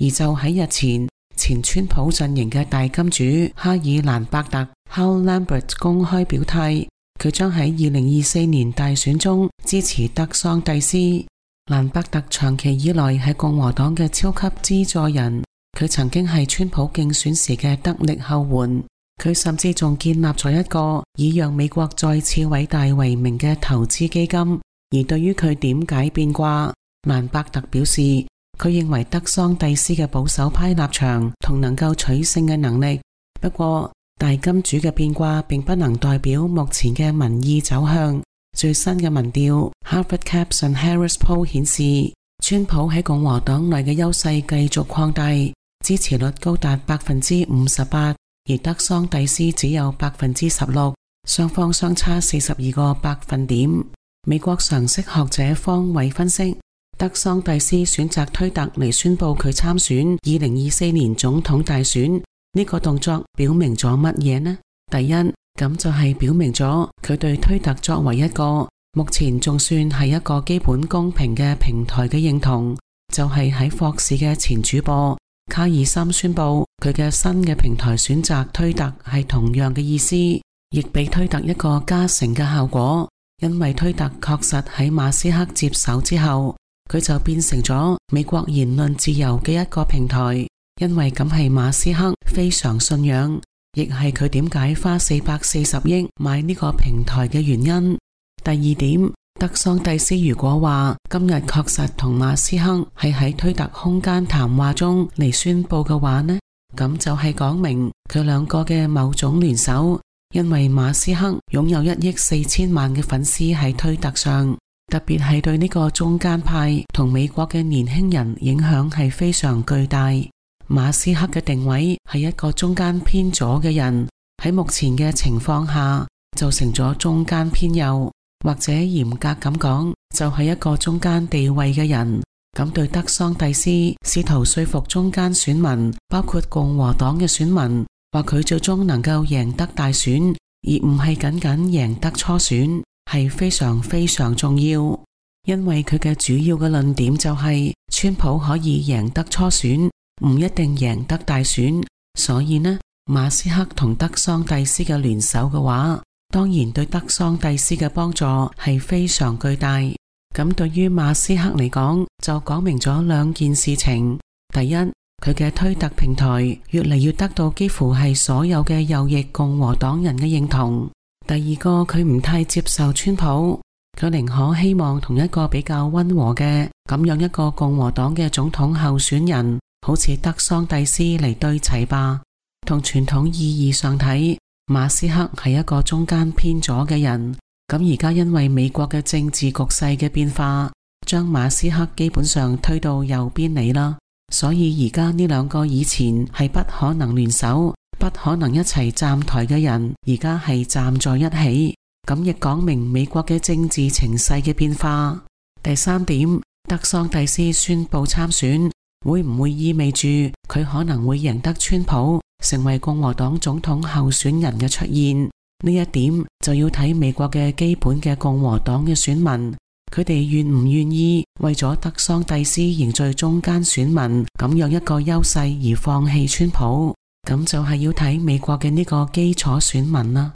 而就喺日前，前川普陣營嘅大金主哈爾蘭伯特 Hal Lambert 公開表態，佢將喺二零二四年大選中支持德桑蒂斯。蘭伯特長期以來係共和黨嘅超級資助人，佢曾經係川普競選時嘅得力後援，佢甚至仲建立咗一個以讓美國再次偉大為名嘅投資基金。而對於佢點解變卦，蘭伯特表示，佢認為德桑蒂斯嘅保守派立場同能夠取勝嘅能力。不過大金主嘅變卦並不能代表目前嘅民意走向。最新嘅民調 Harvard Capson Harris Poll 顯示，川普喺共和黨內嘅優勢繼續擴大，支持率高達百分之五十八，而德桑蒂斯只有百分之十六，雙方相差四十二個百分點。美國常識學者方偉分析，德桑蒂斯選擇推特嚟宣布佢參選二零二四年總統大選，呢個動作表明咗乜嘢呢？第一，咁就係表明咗佢對推特作為一個目前仲算係一個基本公平嘅平台嘅認同，就係喺霍士嘅前主播卡爾森宣布佢嘅新嘅平台選擇推特係同樣嘅意思，亦俾推特一個加成嘅效果，因為推特確實喺馬斯克接手之後，佢就變成咗美國言論自由嘅一個平台，因為咁係馬斯克非常信仰，亦係佢點解花四百四十億買呢個平台嘅原因。第二點，德桑蒂斯如果話今日確實同馬斯克係喺推特空間談話中嚟宣布嘅話呢，咁就係講明佢兩個嘅某種聯手，因為馬斯克擁有一億四千萬嘅粉絲喺推特上，特別係對呢個中間派同美國嘅年輕人影響係非常巨大。馬斯克嘅定位係一個中間偏左嘅人，喺目前嘅情況下就成咗中間偏右，或者嚴格咁講就係一個中間地位嘅人。咁對德桑蒂斯試圖說服中間選民，包括共和黨嘅選民，話佢最終能夠贏得大選，而唔係僅僅贏得初選，係非常非常重要。因為佢嘅主要嘅論點就係川普可以贏得初選，唔一定贏得大選，所以呢，馬斯克同德桑蒂斯嘅聯手嘅話，當然對德桑蒂斯嘅幫助係非常巨大。咁對於馬斯克嚟講，就講明咗兩件事情。第一，佢嘅推特平台越嚟越得到幾乎係所有嘅右翼共和黨人嘅認同。第二個，佢唔太接受川普，佢寧可希望同一個比較溫和嘅咁樣一個共和黨嘅總統候選人，好似德桑蒂斯嚟對齊吧。同傳統意義上睇，馬斯克係一個中間偏左嘅人。咁而家因為美國嘅政治局勢嘅變化，將馬斯克基本上推到右邊嚟啦。所以而家呢兩個以前係不可能聯手、不可能一齊站台嘅人，而家係站在一起。咁亦講明美國嘅政治情勢嘅變化。第三點，德桑蒂斯宣布參選，會唔會意味住佢可能會贏得川普，成為共和黨總統候選人嘅出現？呢一點就要睇美國嘅基本嘅共和黨嘅選民，佢哋願唔願意為咗德桑蒂斯凝聚中間選民咁樣一個優勢而放棄川普，咁就係要睇美國嘅呢個基礎選民啦。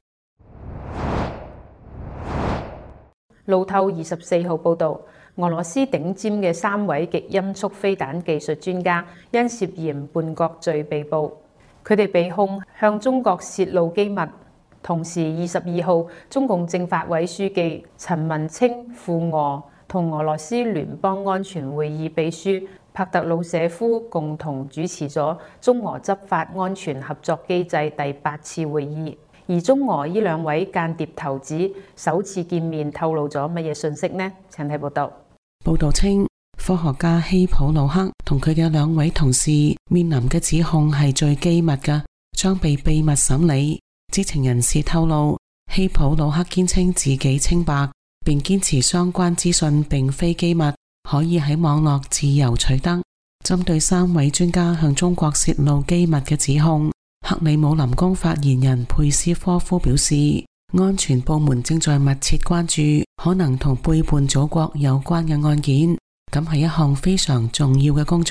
路透二十四號報道，俄羅斯頂尖嘅三位極音速飛彈技術專家因涉嫌叛國罪被捕，佢哋被控向中國泄露機密。同時，二十二號，中共政法委書記陳文清赴俄同俄羅斯聯邦安全會議秘書帕特魯舍夫共同主持咗中俄執法安全合作機制第八次會議。而中俄呢兩位間諜頭子首次見面透露咗乜嘢信息呢？請睇報道。 報道稱，科學家希普魯克同佢嘅兩位同事面臨嘅指控係最機密嘅，將被秘密審理。知情人士透露，希普魯克堅稱自己清白，並堅持相關資訊並非機密，可以喺網絡自由取得。針對三位專家向中國泄露機密嘅指控，克里姆林宮發言人佩斯科夫表示，安全部門正在密切關注可能同背叛祖國有關嘅案件，咁係一項非常重要嘅工作。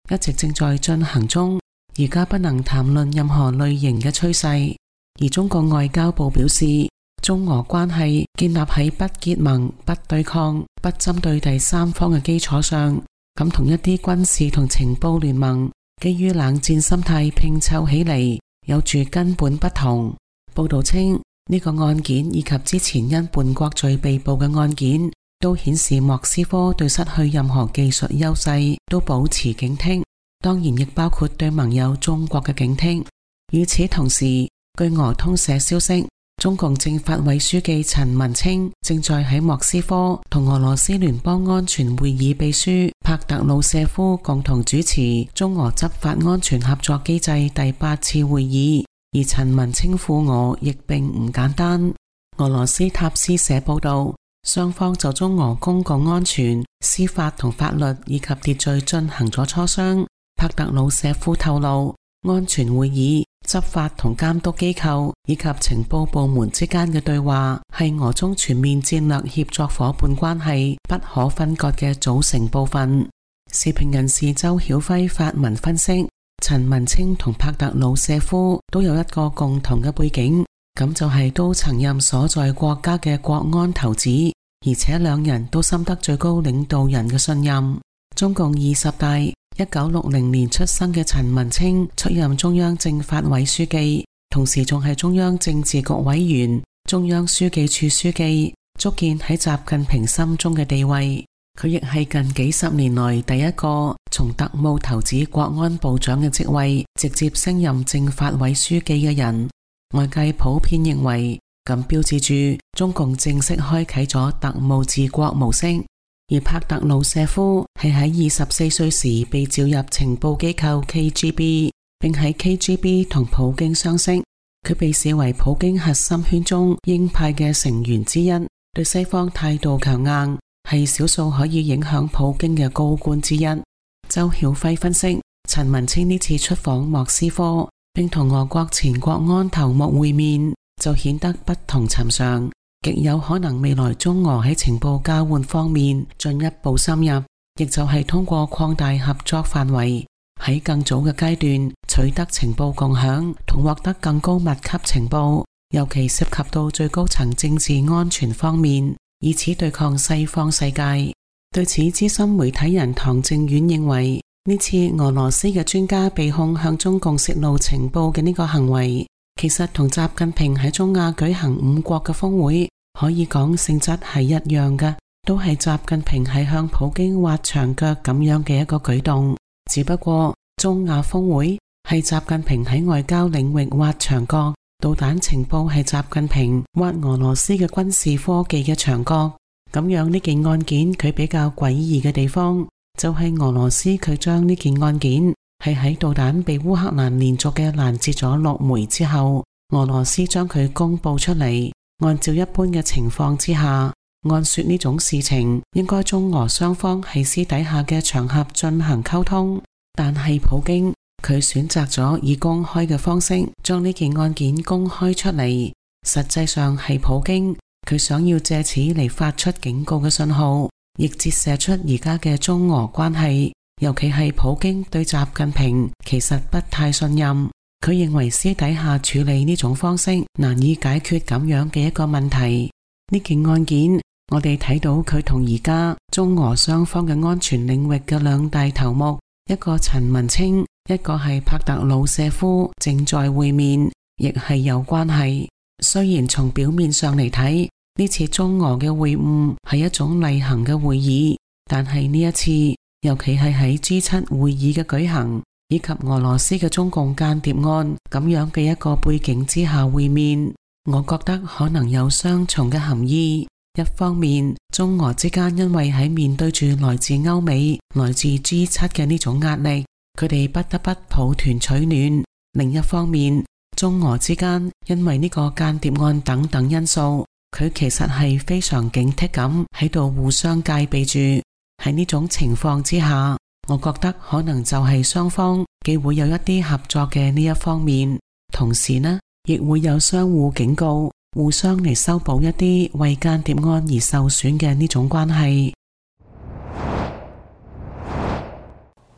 一直正在進行中，而家不能談論任何類型嘅趨勢。而中國外交部表示，中俄關係建立喺不結盟、不對抗、不針對第三方嘅基礎上，咁同一啲軍事同情報聯盟基於冷戰心態拼湊起嚟，有住根本不同。報道稱，呢個案件以及之前因叛國罪被捕嘅案件，都顯示莫斯科對失去任何技術優勢都保持警惕，當然亦包括對盟友中國嘅警惕。與此同時，據俄通社消息，中共政法委書記陳文清正在喺莫斯科同俄羅斯聯邦安全會議秘書帕特魯舍夫共同主持中俄執法安全合作機制第八次會議，而陳文清赴俄亦並唔簡單。俄羅斯塔斯社報道，雙方就中俄公共安全、司法同法律以及秩序進行咗磋商。帕特魯舍夫透露，安全會議、執法同監督機構以及情報部門之間嘅對話係俄中全面戰略協作伙伴關係不可分割嘅組成部分。時評人士周曉輝發文分析，陳文清同帕特魯舍夫都有一個共同嘅背景，咁就係都曾任所在國家嘅國安頭子，而且兩人都深得最高領導人嘅信任。中共二十大一九六零年出生嘅陳文清出任中央政法委書記，同時仲係中央政治局委員、中央書記處書記，足見喺習近平心中嘅地位。佢亦係近幾十年來第一個從特務頭子國安部長嘅職位直接升任政法委書記嘅人。外界普遍認為，咁標誌住中共正式開啟咗特務治國模式。而帕特魯舍夫係喺二十四歲時被召入情報機構 K G B， 並喺 K G B 同普京相識。佢被視為普京核心圈中鷹派嘅成員之一，對西方態度強硬，係少數可以影響普京嘅高官之一。周曉輝分析，陳文清呢次出訪莫斯科，並同俄國前國安頭目會面，就顯得不同尋常，極有可能未來中俄喺情報交換方面進一步深入，亦就係通過擴大合作範圍，喺更早嘅階段取得情報共享同獲得更高密級情報，尤其涉及到最高層政治安全方面，以此對抗西方世界。對此，資深媒體人唐正遠認為，呢次俄羅斯嘅專家被控向中共泄露情報嘅呢個行為，其實同習近平喺中亞舉行五國嘅峰會可以講性質係一樣嘅，都係習近平係向普京挖牆腳咁樣嘅一個舉動。只不過中亞峰會係習近平喺外交領域挖牆腳，導彈情報係習近平挖俄羅斯嘅軍事科技嘅牆角。咁樣呢件案件佢比較詭異嘅地方，就係俄羅斯佢將呢件案件係喺導彈被烏克蘭連續嘅攔截咗六枚之後，俄羅斯將佢公布出嚟。按照一般嘅情況之下，按說呢種事情應該中俄雙方係私底下嘅場合進行溝通，但係普京佢選擇咗以公開嘅方式將呢件案件公開出嚟，實際上係普京佢想要借此嚟發出警告嘅信號，亦折射出而家嘅中俄關係，尤其係普京對習近平其實不太信任。佢認為私底下處理呢種方式難以解決咁樣嘅一個問題。呢件案件我哋睇到佢同而家中俄雙方嘅安全領域嘅兩大頭目，一個陳文清，一個係帕特魯舍夫正在會面，亦係有關係。雖然從表面上嚟睇，呢次中俄嘅會晤係一種例行嘅會議，但係呢一次，尤其係喺 G 七會議嘅舉行，以及俄羅斯嘅中共間諜案咁樣嘅一個背景之下會面，我覺得可能有雙重嘅含義。一方面，中俄之間因為喺面對住來自歐美、來自 G 七 嘅呢種壓力，佢哋不得不抱團取暖；另一方面，中俄之間因為呢個間諜案等等因素，佢其實係非常警惕咁喺度互相戒備住。喺呢種情況之下，我覺得可能就係雙方既會有一啲合作嘅呢一方面，同時呢亦會有相互警告，互相嚟修補一啲為間諜案而受損嘅呢種關係。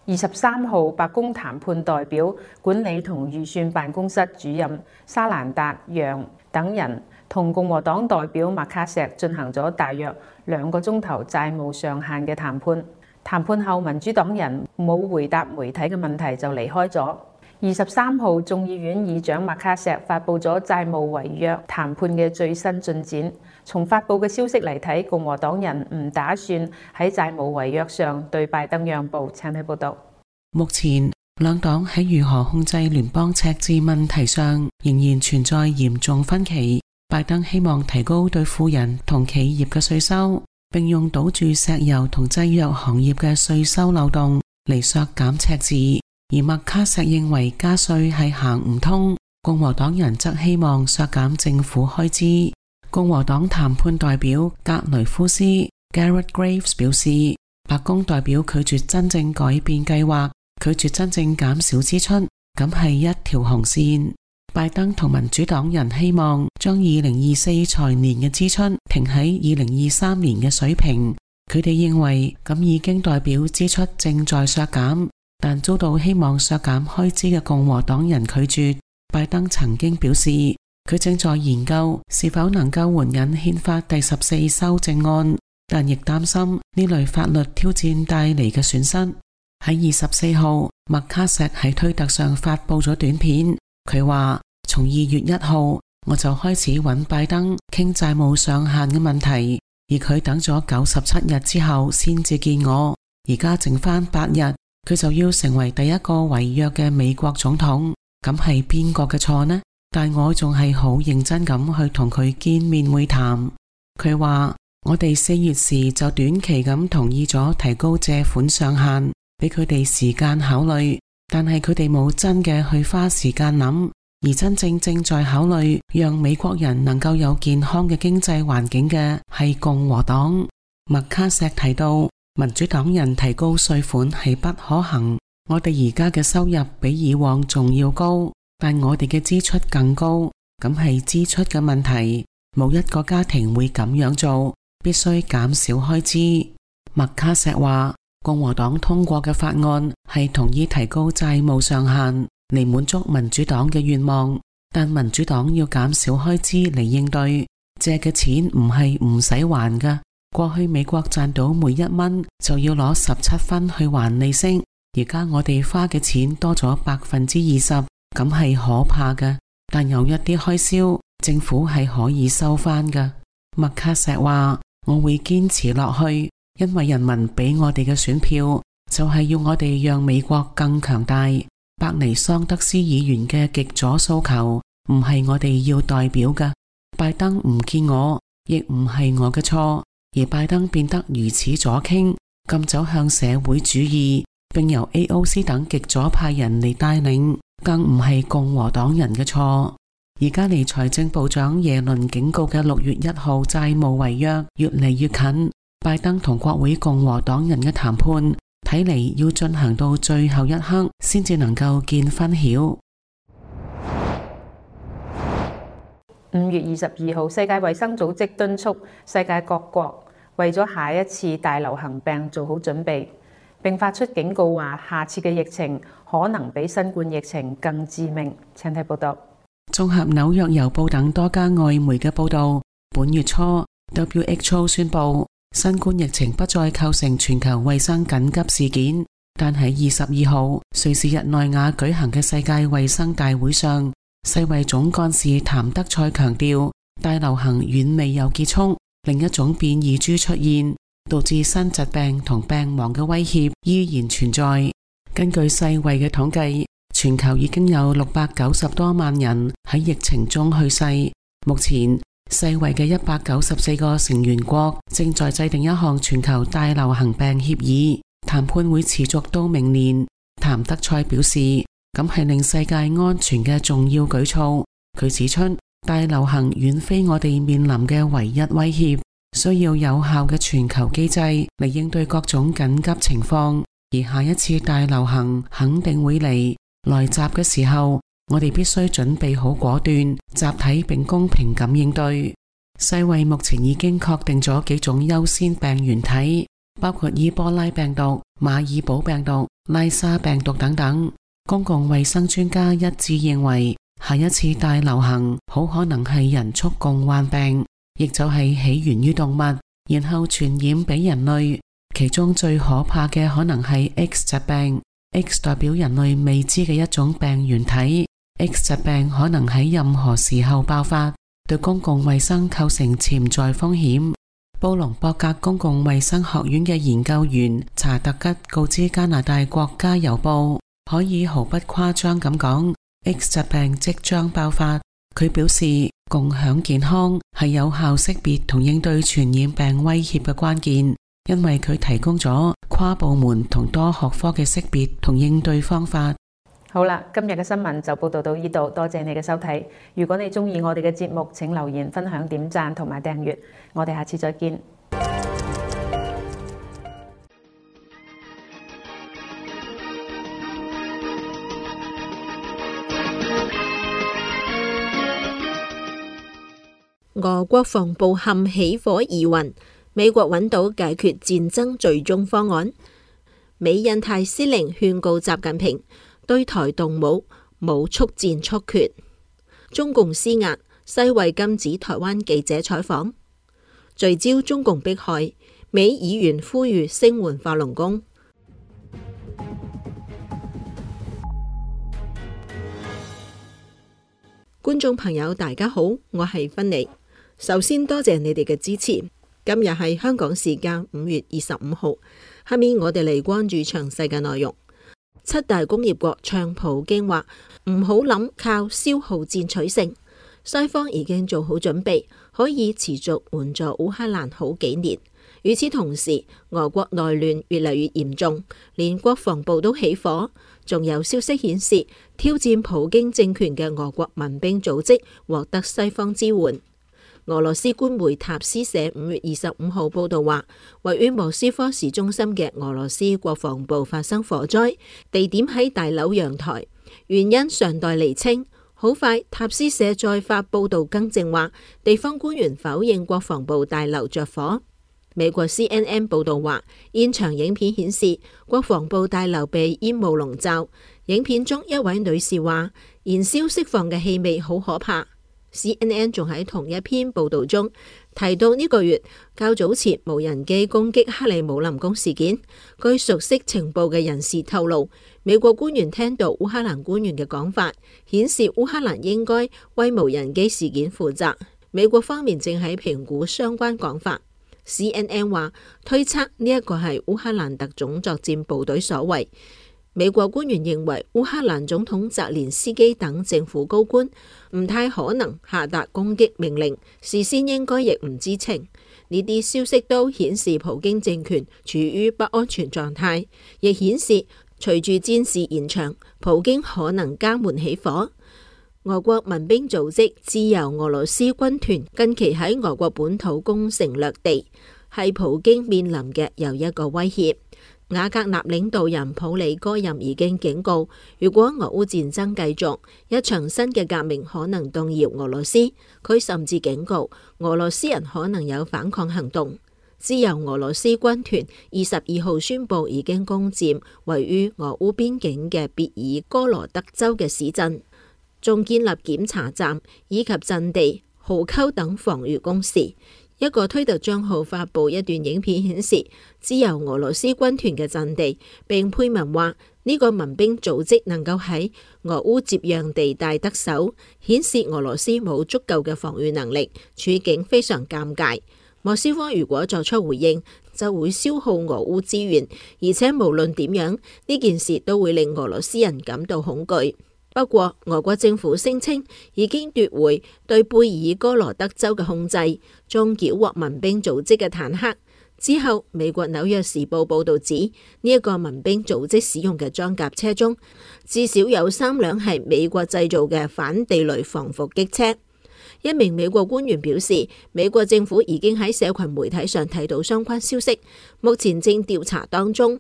二十三號，白宮談判代表、管理同預算辦公室主任沙蘭達楊等人同共和黨代表麥卡錫進行咗大約兩個鐘頭債務上限嘅談判。談判後，民主黨人冇回答媒體嘅問題就離開咗。二十三號，眾議院議長麥卡錫發布咗債務違約談判嘅最新進展。從發布嘅消息嚟睇，共和黨人唔打算喺債務違約上對拜登讓步。請睇報道。 目前兩黨喺如何控制聯邦赤字問題上仍然存在嚴重分歧。拜登希望提高對富人同企業嘅稅收，並用堵住石油同製藥行業嘅稅收漏洞嚟削減赤字。而麥卡錫認為加稅係行唔通，共和黨人則希望削減政府開支。共和黨談判代表格雷夫斯 Garrett Graves 表示，白宮代表拒絕真正改變計劃，拒絕真正減少支出，咁係一條紅線。拜登同民主黨人希望將二零二四財年嘅支出停喺二零二三年嘅水平，佢哋認為咁已經代表支出正在削減，但遭到希望削減開支嘅共和黨人拒絕。拜登曾經表示，佢正在研究是否能夠援引憲法第十四修正案，但亦擔心呢類法律挑戰帶嚟嘅損失。喺二十四號，麥卡錫喺推特上發布咗短片，佢話從二月一號我就開始揾拜登傾債務上限嘅問題，而佢等咗九十七日之後先至見我，而家剩翻八日，佢就要成為第一個違約嘅美國總統，咁係邊個嘅錯呢？但我仲係好認真咁去同佢見面會談。佢話我哋四月時就短期咁同意咗提高借款上限，俾佢哋時間考慮，但係佢哋冇真嘅去花時間諗，而真正正在考慮讓美國人能夠有健康嘅經濟環境嘅係共和黨。麥卡錫提到，民主黨人提高稅款係不可行，我哋而家嘅收入比以往仲要高，但我哋嘅支出更高，咁係支出嘅問題，冇一個家庭會咁樣做，必須減少開支。麥卡錫話，共和黨通過嘅法案係同意提高債務上限嚟滿足民主黨嘅願望，但民主黨要減少開支嚟應對，借嘅錢唔係唔使還㗎。過去美國賺到每一蚊就要攞十七分去還利息，而家我哋花嘅錢多咗百分之二十，咁係可怕嘅。但有一啲開銷，政府係可以收返㗎。麥卡錫話，我會堅持落去，因為人民俾我哋嘅選票就係要我哋讓美國更強大。伯尼桑德斯議員嘅極左訴求唔係我哋要代表㗎。拜登唔見我，亦唔係我嘅錯。而拜登變得如此左傾，咁走向社會主義，並由 A O C 等極左派人嚟帶領，更唔係共和黨人嘅錯。而家離財政部長耶倫警告嘅六月一號債務違約越嚟越近，拜登同國會共和黨人嘅談判睇嚟要進行到最後一刻先至能夠見分曉。 五月二十二號，世界衛生組織敦促世界各國為咗下一次大流行病做好準備，並發出警告話下次嘅疫情可能比新冠疫情更致命。請睇報道。 綜合紐約郵報等多家外媒嘅報道，本月初 W H O 宣布新冠疫情不再構成全球衛生緊急事件，但喺二十二號瑞士日內瓦舉行嘅世界衛生大會上，世衛總幹事譚德塞強調，大流行遠未有結束，另一種變異株出現，導致新疾病同病亡嘅威脅依然存在。根據世衛嘅統計，全球已經有六百九十多萬人喺疫情中去世。目前世衛嘅一百九十四個成員國正在制定一項全球大流行病協議，談判會持續到明年。譚德塞表示，咁係令世界安全嘅重要舉措。佢指出，大流行遠非我哋面臨嘅唯一威脅，需要有效嘅全球機制嚟應對各種緊急情況。而下一次大流行肯定會嚟，來襲嘅時候，我哋必須準備好果斷、集體並公平咁應對。世衛目前已經確定咗幾種優先病原體，包括伊波拉病毒、 馬爾堡病毒、拉沙病毒等等。公共衛生專家一致認為，下一次大流行好可能係人畜共患病，亦就係起源於動物，然後傳染俾人類。其中最可怕嘅可能係 X 疾病。X 代表人類未知嘅一種病原體。X 疾病可能喺任何時候爆發，對公共衛生構成潛在風險。布隆博格公共衛生學院嘅研究員查特吉告知加拿大國家郵報，可以毫不誇張咁講， X 疾病即將爆發。佢表示，共享健康係有效識別同應對傳染病威脅嘅關鍵，因為佢提供咗跨部門同多學科嘅識別同應對方法。 好啦，今日嘅新聞就報道到呢度，多謝你嘅收睇。如果你中意我哋嘅節目，請留言、分享、點讚同埋訂閱。我哋下次再見。 俄國防部陷起火疑雲，美國揾到解決戰爭最終方案。美印太司令勸告習近平對台動武，冇速戰速決。中共施壓，世衛禁止台灣記者採訪。聚焦中共迫害，美議員呼籲聲援法輪功。觀眾朋友大家好，我係芬妮。首先多謝你哋嘅支持。今日係香港時間五月二十五號，下面我哋嚟關注詳細嘅內容。七大工業國唱普京話唔好諗靠消耗戰取勝，西方已經做好準備，可以持續援助烏克蘭好幾年。與此同時，俄國內亂越嚟越嚴重，連國防部都起火。仲有消息顯示，挑戰普京政權嘅俄國民兵組織獲得西方支援。俄羅斯官媒塔斯社五月二十五號報道話，位於莫斯科市中心嘅俄羅斯國防部發生火災，地點喺大樓陽台，原因尚待釐清。好快，塔斯社再發報道更正話，地方官員否認國防部大樓着火。美國 C N N 報道話，現場影片顯示國防部大樓被煙霧籠罩。影片中一位女士話，燃燒釋放嘅氣味好可怕。C N N 仲喺同一篇報道中提到，呢個月較早前無人機攻擊克里姆林宮事件。據熟悉情報嘅人士透露，美國官員聽到烏克蘭官員嘅講法，顯示烏克蘭應該為無人機事件負責。美國方面正喺評估相關講法。C N N 話推測呢一個係烏克蘭特種作戰部隊所為。美國官員認為烏克蘭總統澤連斯基等政府高官唔太可能下達攻擊命令，事先應該亦唔知情。呢啲消息都顯示普京政權處於不安全狀態，亦顯示隨住戰事延長，普京可能家門起火。俄國民兵組織自由俄羅斯軍團近期喺俄國本土攻城略地，係普京面臨嘅又一個威脅。瓦格納領導人普里戈任已經警告，如果俄烏戰爭繼續，一場新嘅革命可能動搖俄羅斯。佢甚至警告俄羅斯人可能有反抗行動。自由俄羅斯軍團二十二號宣布已經攻佔位於俄烏邊境嘅別爾哥羅德州嘅市鎮，仲建立檢查站以及陣地、壕溝等防禦工事。一個推特賬號發布一段影片顯示，自由俄羅斯軍團嘅陣地，並配文話呢個民兵組織能夠喺俄烏接壤地帶得手，顯示俄羅斯冇足夠嘅防禦能力，處境非常尷尬。莫斯科如果作出回應，就會消耗俄烏資源，而且無論點樣，呢件事都會令俄羅斯人感到恐懼。不過，俄國政府聲稱已經奪回對貝爾哥羅德州嘅控制，仲繳獲民兵組織嘅坦克。之後，美國紐約時報報道指，呢、這、一個民兵組織使用嘅裝甲車中，至少有三輛係美國製造嘅反地雷防伏擊車。一名美國官員表示，美國政府已經喺社群媒體上睇到相關消息，目前正調查當中。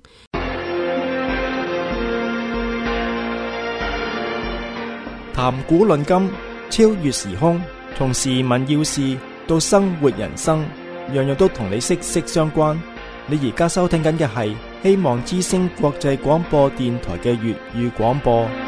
談古論今，超越時空，從時聞要事到生活人生，樣樣都同你息息相關。你而家收聽緊嘅係希望之聲國際廣播電台嘅粵語廣播。